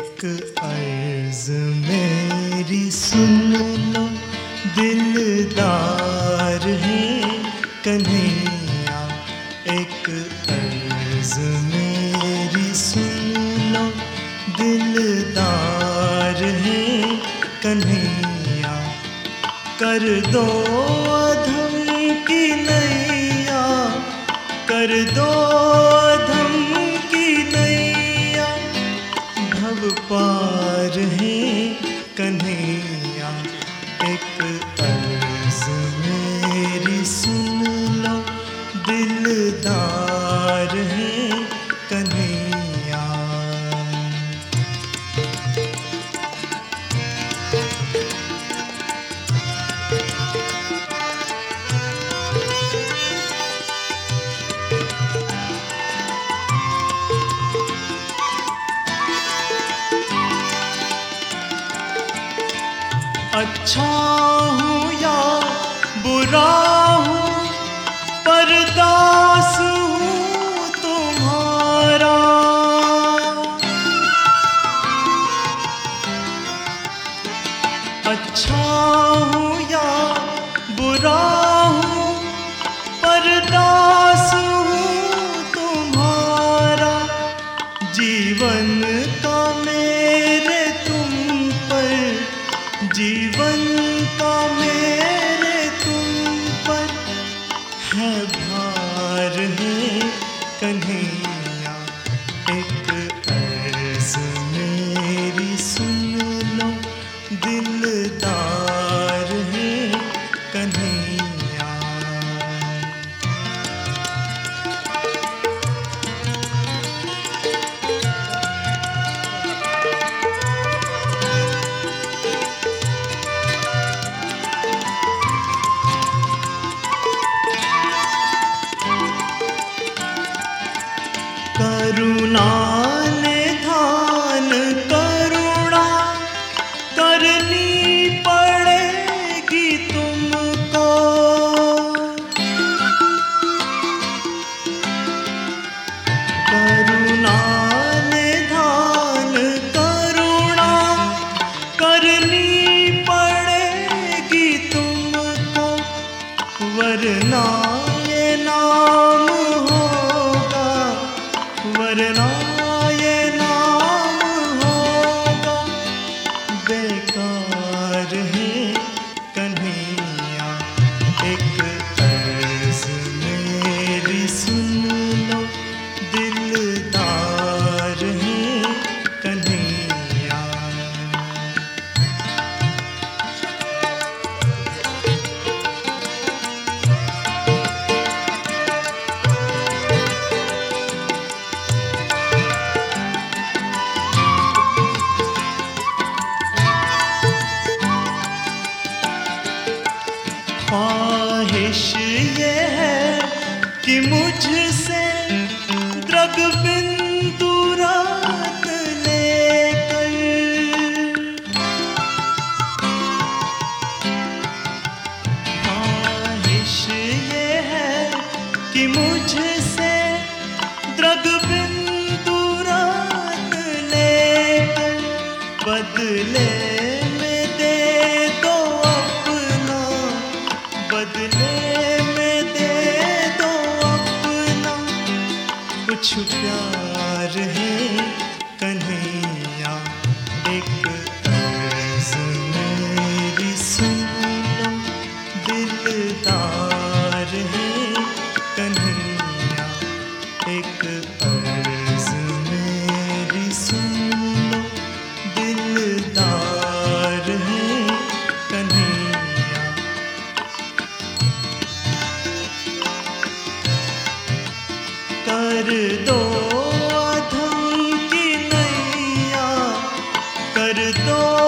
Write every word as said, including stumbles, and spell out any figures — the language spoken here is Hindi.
एक अर्ज मेरी सुन लो, दिलदार है कन्हैया। एक अर्ज मेरी सुन लो, दिलदार है कन्हैया। कर दो अधम की नैया, कर दो अधम की नैया। भव पार है कन्हैया। एक अर्ज मेरी सुन लो, दिलदार है कन्हैया। अच्छा हूँ या बुरा हूँ, पर दास हूँ तुम्हारा। अच्छा हूँ या बुरा हूँ, पर दास हूँ तुम्हारा। जीवन का मेरे तुम पर, जीवन का मेरे तुम पर है भार है कन्हैया। एक अर्ज मेरी सुन लो, दिलदार है कन्हैया। करुणा निधान करुणा करनी पड़ेगी तुमको। करुणा निधान करुणा करनी पड़ेगी तुमको, वरना ये नाम होगा, वरना ये नाम होगा बेकार है कन्हैया। एक अर्ज मेरी सुन लो, दिलदार है कन्हैया। ख्वाहिश ये है कि मुझसे द्रग बिंदु रात लेकर, ख्वाहिश ये है कि मुझसे द्रग बिंदु रात लेकर, बदले में दे दो अपना, बदले में दे दो अपना कुछ प्यार है कन्हैया। एक अर्ज मेरी सुन लो, दिलदार है कन्हैया। एक अर्ज मेरी सुन लो, दिलदार है कन्हैया। कर दो अधम की नैया, कर दो